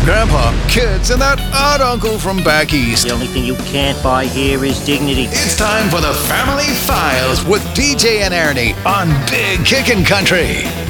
Grandpa, kids, and that odd uncle from back east. The only thing you can't buy here is dignity. It's time for the Family Files with DJ and Ernie on Big Kickin' Country.